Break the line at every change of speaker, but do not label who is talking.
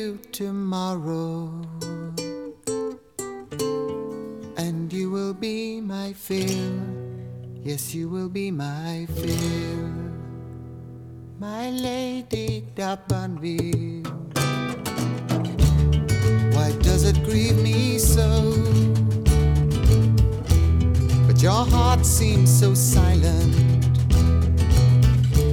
you tomorrow, and you will be my fill. Yes, you will be my fill, my Lady d'Abanville. Why does it grieve me so? But your heart seems so silent.